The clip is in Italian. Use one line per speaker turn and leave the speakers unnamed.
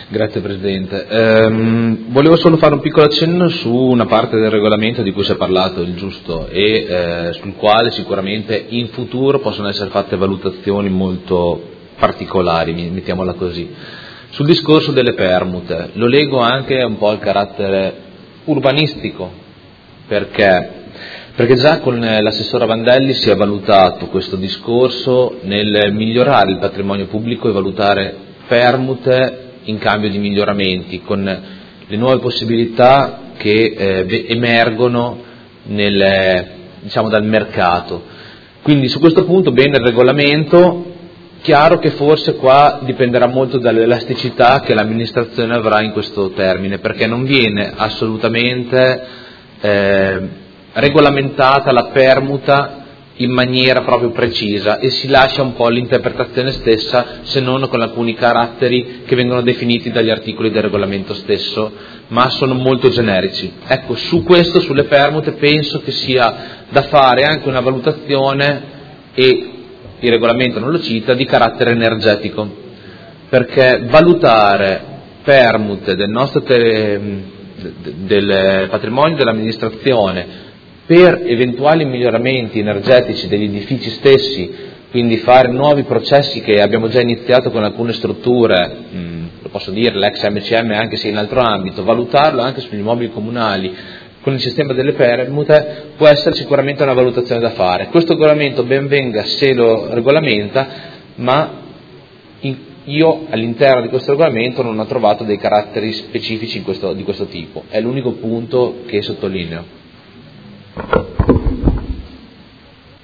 Grazie Presidente. Volevo solo fare un piccolo accenno su una parte del regolamento di cui si è parlato, il giusto, e sul quale sicuramente in futuro possono essere fatte valutazioni molto particolari, mettiamola così. Sul discorso delle permute, lo leggo anche un po' al carattere urbanistico, perché già con l'assessore Vandelli si è valutato questo discorso nel migliorare il patrimonio pubblico e valutare permute in cambio di miglioramenti, con le nuove possibilità che emergono dal mercato. Quindi su questo punto bene il regolamento, chiaro che forse qua dipenderà molto dall'elasticità che l'amministrazione avrà in questo termine, perché non viene assolutamente regolamentata la permuta in maniera proprio precisa e si lascia un po' l'interpretazione stessa, se non con alcuni caratteri che vengono definiti dagli articoli del regolamento stesso, ma sono molto generici. Ecco, su questo, sulle permute, penso che sia da fare anche una valutazione, e il regolamento non lo cita, di carattere energetico, perché valutare permute del nostro del patrimonio dell'amministrazione per eventuali miglioramenti energetici degli edifici stessi, quindi fare nuovi processi che abbiamo già iniziato con alcune strutture, lo posso dire, l'ex MCM anche se in altro ambito, valutarlo anche sugli immobili comunali con il sistema delle permute può essere sicuramente una valutazione da fare. Questo regolamento ben venga se lo regolamenta, ma io all'interno di questo regolamento non ho trovato dei caratteri specifici di questo tipo, è l'unico punto che sottolineo.